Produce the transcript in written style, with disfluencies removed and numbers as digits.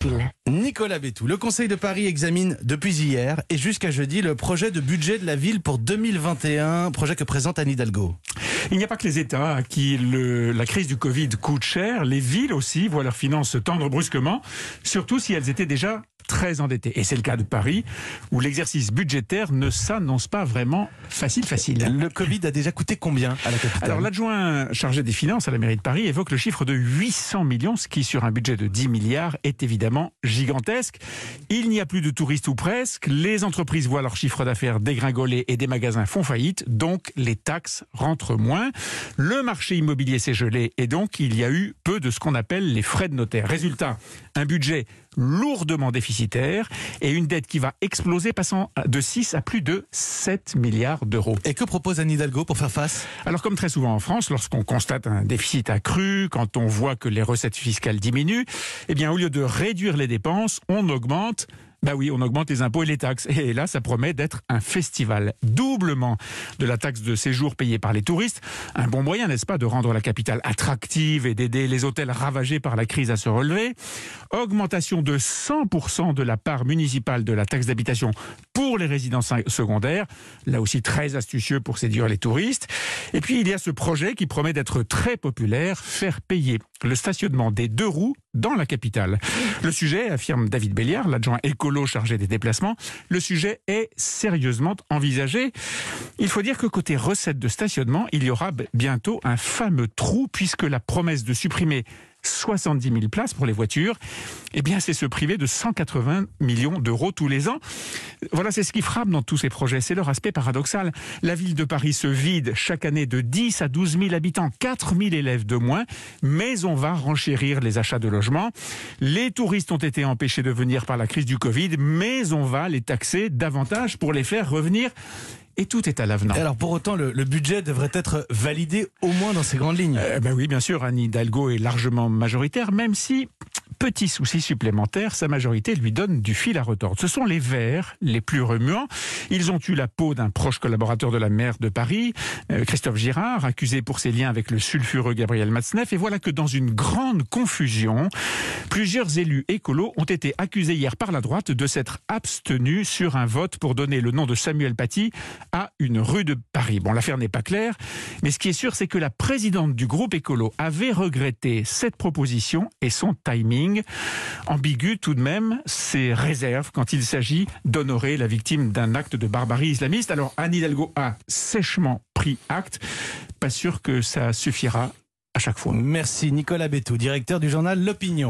Nicolas Bétou, le Conseil de Paris examine depuis hier et jusqu'à jeudi le projet de budget de la ville pour 2021, projet que présente Anne Hidalgo. Il n'y a pas que les États à qui la crise du Covid coûte cher, les villes aussi voient leurs finances se tendre brusquement, surtout si elles étaient déjà très endettées. Et c'est le cas de Paris, où l'exercice budgétaire ne s'annonce pas vraiment facile. Le Covid a déjà coûté combien à la capitale? Alors l'adjoint chargé des finances à la mairie de Paris évoque le chiffre de 800 millions, ce qui sur un budget de 10 milliards est évidemment gigantesque. Il n'y a plus de touristes ou presque, les entreprises voient leur chiffre d'affaires dégringoler et des magasins font faillite, donc les taxes rentrent moins. Le marché immobilier s'est gelé et donc il y a eu peu de ce qu'on appelle les frais de notaire. Résultat, un budget lourdement déficitaire et une dette qui va exploser, passant de 6 à plus de 7 milliards d'euros. Et que propose Anne Hidalgo pour faire face? Alors comme très souvent en France, lorsqu'on constate un déficit accru, quand on voit que les recettes fiscales diminuent, eh bien au lieu de réduire les dépenses, on augmente les impôts et les taxes. Et là, ça promet d'être un festival. Doublement de la taxe de séjour payée par les touristes. Un bon moyen, n'est-ce pas, de rendre la capitale attractive et d'aider les hôtels ravagés par la crise à se relever. Augmentation de 100% de la part municipale de la taxe d'habitation pour les résidences secondaires. Là aussi, très astucieux pour séduire les touristes. Et puis, il y a ce projet qui promet d'être très populaire, faire payer le stationnement des 2 roues dans la capitale. Le sujet, affirme David Béliard, l'adjoint écolo chargé des déplacements, le sujet est sérieusement envisagé. Il faut dire que côté recettes de stationnement, il y aura bientôt un fameux trou, puisque la promesse de supprimer 70 000 places pour les voitures, eh bien c'est se priver de 180 millions d'euros tous les ans. Voilà, c'est ce qui frappe dans tous ces projets, c'est leur aspect paradoxal. La ville de Paris se vide chaque année de 10 à 12 000 habitants, 4 000 élèves de moins, mais on va renchérir les achats de logements. Les touristes ont été empêchés de venir par la crise du Covid, mais on va les taxer davantage pour les faire revenir. Et tout est à l'avenant. Alors pour autant, le budget devrait être validé au moins dans ses grandes lignes. Oui, bien sûr, Anne Hidalgo est largement majoritaire, même si, petit souci supplémentaire, sa majorité lui donne du fil à retordre. Ce sont les Verts les plus remuants. Ils ont eu la peau d'un proche collaborateur de la maire de Paris, Christophe Girard, accusé pour ses liens avec le sulfureux Gabriel Matzneff. Et voilà que dans une grande confusion, plusieurs élus écolos ont été accusés hier par la droite de s'être abstenus sur un vote pour donner le nom de Samuel Paty à une rue de Paris. Bon, l'affaire n'est pas claire, mais ce qui est sûr, c'est que la présidente du groupe écolo avait regretté cette proposition et son timing. Ambigu tout de même, ses réserves quand il s'agit d'honorer la victime d'un acte de barbarie islamiste. Alors Anne Hidalgo a sèchement pris acte. Pas sûr que ça suffira à chaque fois. Merci Nicolas Bétou, directeur du journal L'Opinion.